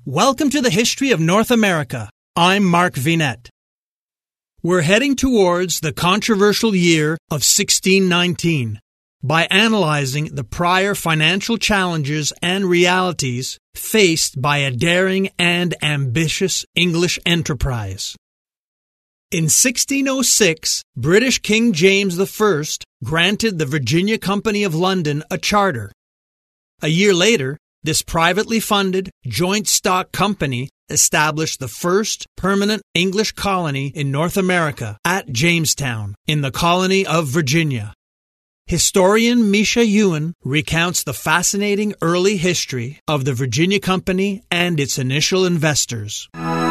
Welcome to the History of North America. I'm Mark Vinet. We're heading towards the controversial year of 1619 by analyzing the prior financial challenges and realities faced by a daring and ambitious English enterprise. In 1606, British King James I granted the Virginia Company of London a charter. A year later, this privately funded joint stock company established the first permanent English colony in North America at Jamestown, in the colony of Virginia. Historian Misha Ewan recounts the fascinating early history of the Virginia Company and its initial investors.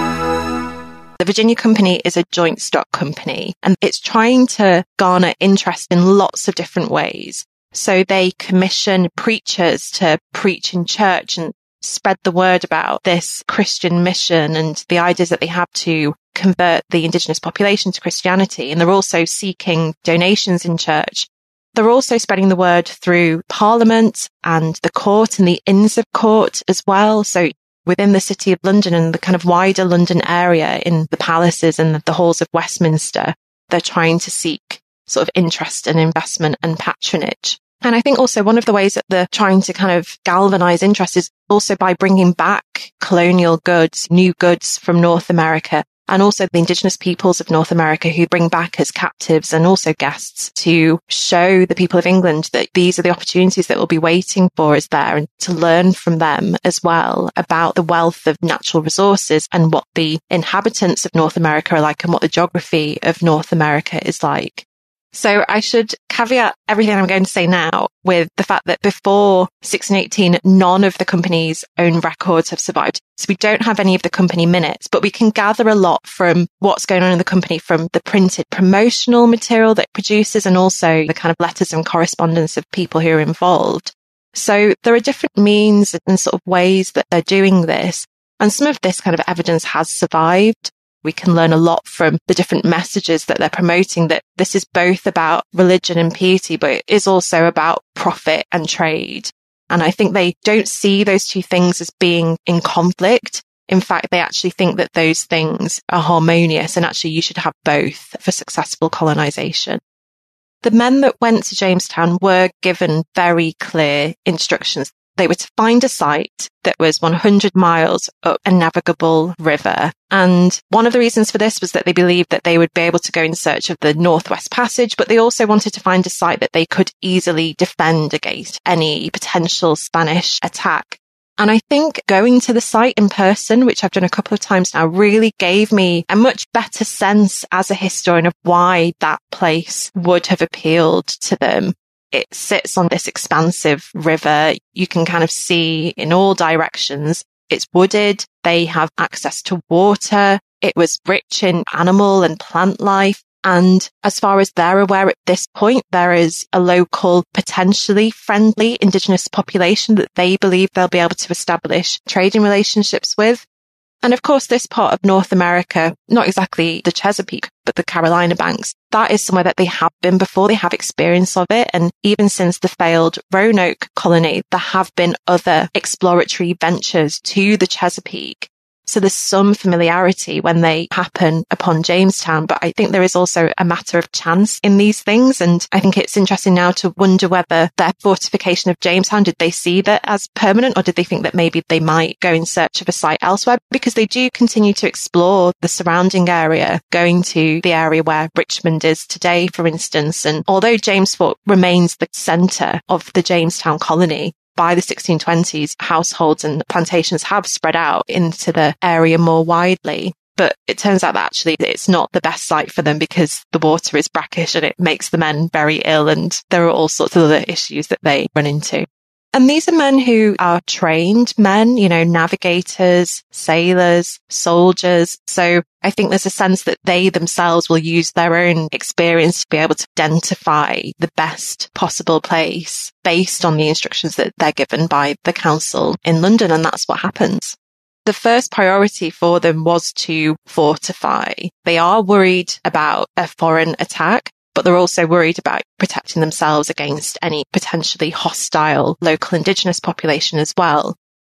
The Virginia Company is a joint stock company, and it's trying to garner interest in lots of different ways. So they commission preachers to preach in church and spread the word about this Christian mission and the ideas that they have to convert the indigenous population to Christianity. And they're also seeking donations in church. They're also spreading the word through Parliament and the court and the Inns of Court as well. So within the City of London and the kind of wider London area, in the palaces and the halls of Westminster, they're trying to seek sort of interest and investment and patronage. And I think also one of the ways that they're trying to kind of galvanize interest is also by bringing back colonial goods, new goods from North America, and also the indigenous peoples of North America who bring back as captives and also guests to show the people of England that these are the opportunities that will be waiting for us there, and to learn from them as well about the wealth of natural resources and what the inhabitants of North America are like and what the geography of North America is like. So I should caveat everything I'm going to say now with the fact that before 1618, none of the company's own records have survived. So we don't have any of the company minutes, but we can gather a lot from what's going on in the company from the printed promotional material that it produces and also the kind of letters and correspondence of people who are involved. So there are different means and sort of ways that they're doing this. And some of this kind of evidence has survived. We can learn a lot from the different messages that they're promoting, that this is both about religion and piety, but it is also about profit and trade. And I think they don't see those two things as being in conflict. In fact, they actually think that those things are harmonious and actually you should have both for successful colonization. The men that went to Jamestown were given very clear instructions. They were to find a site that was 100 miles up a navigable river. And one of the reasons for this was that they believed that they would be able to go in search of the Northwest Passage, but they also wanted to find a site that they could easily defend against any potential Spanish attack. And I think going to the site in person, which I've done a couple of times now, really gave me a much better sense as a historian of why that place would have appealed to them. It sits on this expansive river. You can kind of see in all directions. It's wooded. They have access to water. It was rich in animal and plant life. And as far as they're aware at this point, there is a local, potentially friendly indigenous population that they believe they'll be able to establish trading relationships with. And of course, this part of North America, not exactly the Chesapeake, but the Carolina Banks, that is somewhere that they have been before. They have experience of it. And even since the failed Roanoke colony, there have been other exploratory ventures to the Chesapeake. So there's some familiarity when they happen upon Jamestown, but I think there is also a matter of chance in these things. And I think it's interesting now to wonder whether their fortification of Jamestown, did they see that as permanent, or did they think that maybe they might go in search of a site elsewhere? Because they do continue to explore the surrounding area, going to the area where Richmond is today, for instance. And although James Fort remains the centre of the Jamestown colony, by the 1620s, households and plantations have spread out into the area more widely. But it turns out that actually it's not the best site for them because the water is brackish and it makes the men very ill, and there are all sorts of other issues that they run into. And these are men who are trained men, navigators, sailors, soldiers. So I think there's a sense that they themselves will use their own experience to be able to identify the best possible place based on the instructions that they're given by the council in London. And that's what happens. The first priority for them was to fortify. They are worried about a foreign attack, but they're also worried about protecting themselves against any potentially hostile local indigenous population as well.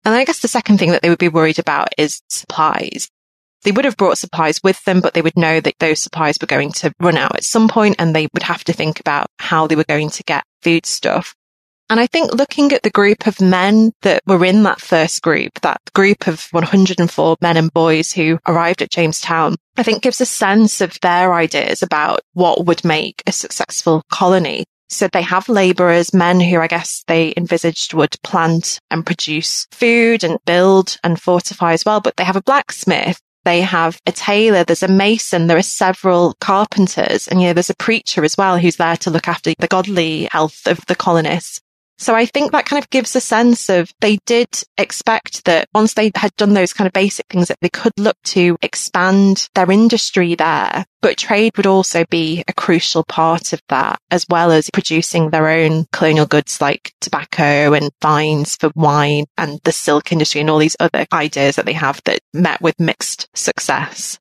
And I guess the second thing that they would be worried about is supplies. They would have brought supplies with them, but they would know that those supplies were going to run out at some point, and they would have to think about how they were going to get foodstuff. And I think looking at the group of men that were in that first group, that group of 104 men and boys who arrived at Jamestown, I think gives a sense of their ideas about what would make a successful colony. So they have labourers, men who I guess they envisaged would plant and produce food and build and fortify as well. But they have a blacksmith, they have a tailor, there's a mason, there are several carpenters, and there's a preacher as well who's there to look after the godly health of the colonists. So I think that kind of gives a sense of they did expect that once they had done those kind of basic things that they could look to expand their industry there. But trade would also be a crucial part of that, as well as producing their own colonial goods like tobacco and vines for wine and the silk industry and all these other ideas that they have that met with mixed success.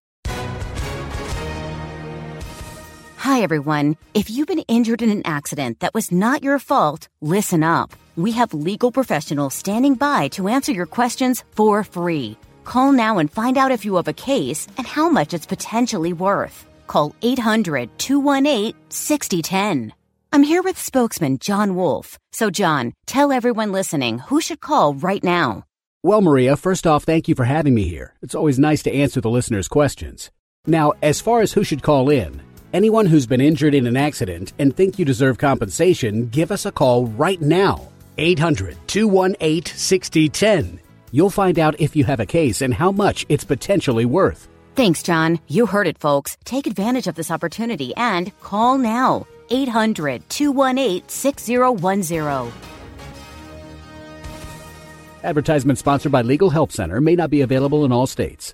Hi, everyone. If you've been injured in an accident that was not your fault, listen up. We have legal professionals standing by to answer your questions for free. Call now and find out if you have a case and how much it's potentially worth. Call 800-218-6010. I'm here with spokesman John Wolf. So, John, tell everyone listening who should call right now. Well, Maria, first off, thank you for having me here. It's always nice to answer the listeners' questions. Now, as far as who should call in, anyone who's been injured in an accident and think you deserve compensation, give us a call right now. 800-218-6010. You'll find out if you have a case and how much it's potentially worth. Thanks, John. You heard it, folks. Take advantage of this opportunity and call now. 800-218-6010. Advertisement sponsored by Legal Help Center, may not be available in all states.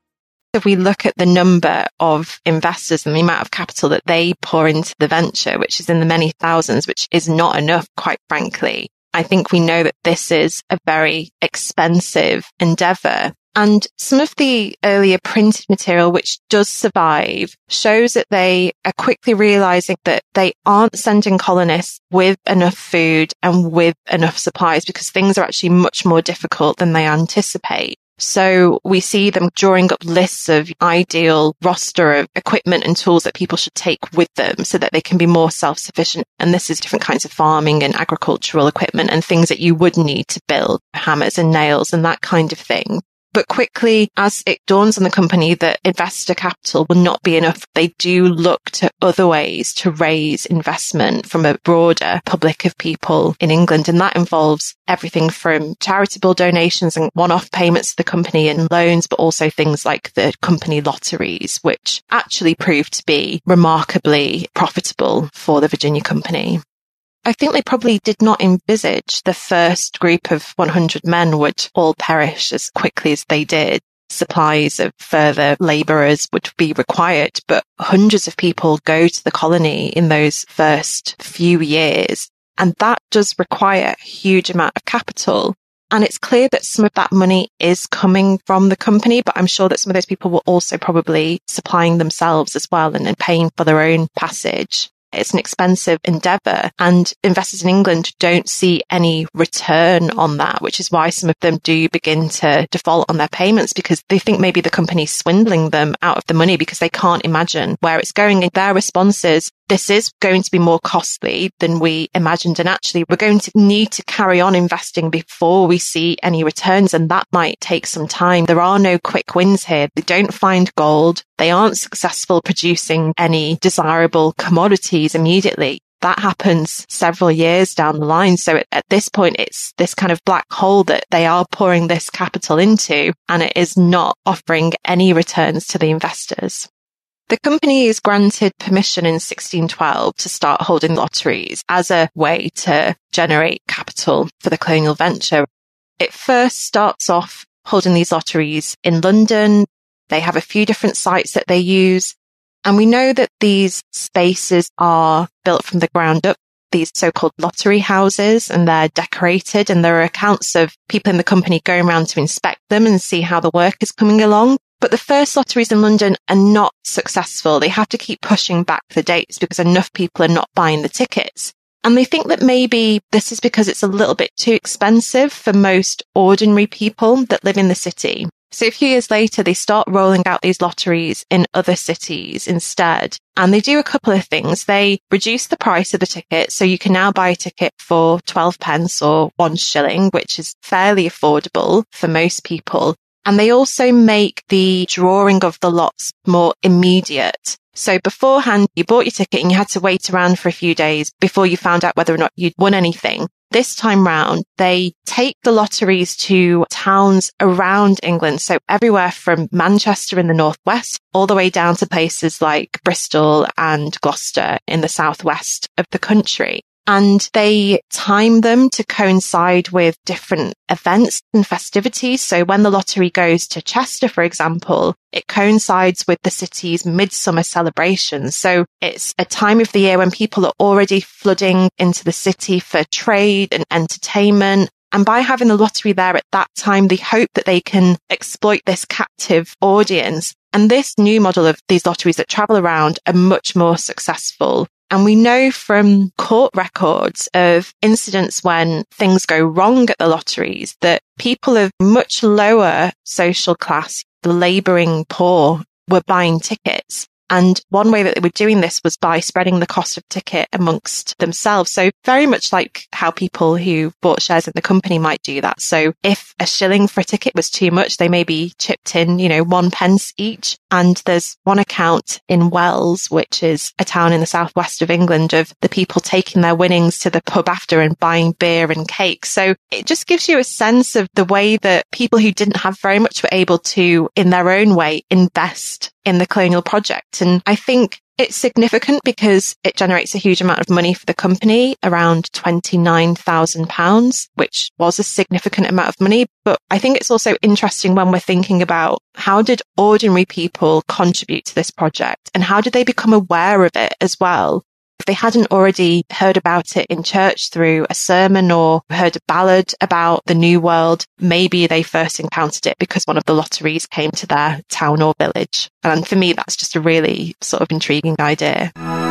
If we look at the number of investors and the amount of capital that they pour into the venture, which is in the many thousands, which is not enough, quite frankly, I think we know that this is a very expensive endeavor. And some of the earlier printed material, which does survive, shows that they are quickly realizing that they aren't sending colonists with enough food and with enough supplies because things are actually much more difficult than they anticipate. So we see them drawing up lists of ideal roster of equipment and tools that people should take with them so that they can be more self-sufficient. And this is different kinds of farming and agricultural equipment and things that you would need to build, hammers and nails and that kind of thing. But quickly, as it dawns on the company that investor capital will not be enough, they do look to other ways to raise investment from a broader public of people in England. And that involves everything from charitable donations and one-off payments to the company and loans, but also things like the company lotteries, which actually proved to be remarkably profitable for the Virginia company. I think they probably did not envisage the first group of 100 men would all perish as quickly as they did. Supplies of further labourers would be required, but hundreds of people go to the colony in those first few years. And that does require a huge amount of capital. And it's clear that some of that money is coming from the company, but I'm sure that some of those people were also probably supplying themselves as well and paying for their own passage. It's an expensive endeavour and investors in England don't see any return on that, which is why some of them do begin to default on their payments because they think maybe the company's swindling them out of the money because they can't imagine where it's going. And their response is, this is going to be more costly than we imagined. And actually, we're going to need to carry on investing before we see any returns. And that might take some time. There are no quick wins here. They don't find gold. They aren't successful producing any desirable commodities immediately. That happens several years down the line. So at this point, it's this kind of black hole that they are pouring this capital into, and it is not offering any returns to the investors. The company is granted permission in 1612 to start holding lotteries as a way to generate capital for the colonial venture. It first starts off holding these lotteries in London. They have a few different sites that they use. And we know that these spaces are built from the ground up, these so-called lottery houses, and they're decorated. And there are accounts of people in the company going around to inspect them and see how the work is coming along. But the first lotteries in London are not successful. They have to keep pushing back the dates because enough people are not buying the tickets. And they think that maybe this is because it's a little bit too expensive for most ordinary people that live in the city. So a few years later, they start rolling out these lotteries in other cities instead. And they do a couple of things. They reduce the price of the ticket. So you can now buy a ticket for 12 pence or 1 shilling, which is fairly affordable for most people. And they also make the drawing of the lots more immediate. So beforehand, you bought your ticket and you had to wait around for a few days before you found out whether or not you'd won anything. This time round, they take the lotteries to towns around England. So everywhere from Manchester in the northwest all the way down to places like Bristol and Gloucester in the southwest of the country. And they time them to coincide with different events and festivities. So when the lottery goes to Chester, for example, it coincides with the city's midsummer celebrations. So it's a time of the year when people are already flooding into the city for trade and entertainment. And by having the lottery there at that time, they hope that they can exploit this captive audience. And this new model of these lotteries that travel around are much more successful. And we know from court records of incidents when things go wrong at the lotteries that people of much lower social class, the labouring poor, were buying tickets. And one way that they were doing this was by spreading the cost of ticket amongst themselves. So very much like how people who bought shares in the company might do that. So if a shilling for a ticket was too much, they maybe chipped in, 1 pence each. And there's one account in Wells, which is a town in the southwest of England, of the people taking their winnings to the pub after and buying beer and cake. So it just gives you a sense of the way that people who didn't have very much were able to, in their own way, invest in the colonial project. And I think it's significant because it generates a huge amount of money for the company, around £29,000, which was a significant amount of money. But I think it's also interesting when we're thinking about how did ordinary people contribute to this project and how did they become aware of it as well? If they hadn't already heard about it in church through a sermon or heard a ballad about the New World, maybe they first encountered it because one of the lotteries came to their town or village. And for me, that's just a really sort of intriguing idea.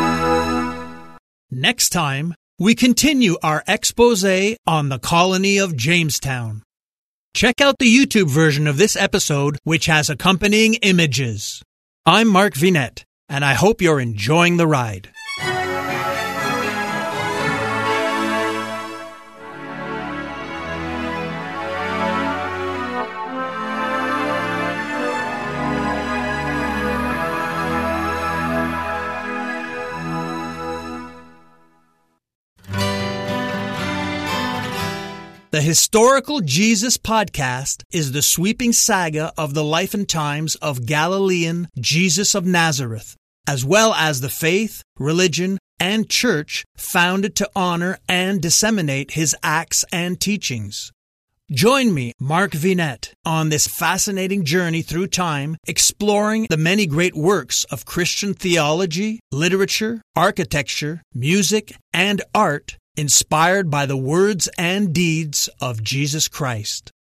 Next time, we continue our expose on the colony of Jamestown. Check out the YouTube version of this episode, which has accompanying images. I'm Mark Vinette, and I hope you're enjoying the ride. The Historical Jesus Podcast is the sweeping saga of the life and times of Galilean Jesus of Nazareth, as well as the faith, religion, and church founded to honor and disseminate his acts and teachings. Join me, Mark Vinette, on this fascinating journey through time, exploring the many great works of Christian theology, literature, architecture, music, and art inspired by the words and deeds of Jesus Christ.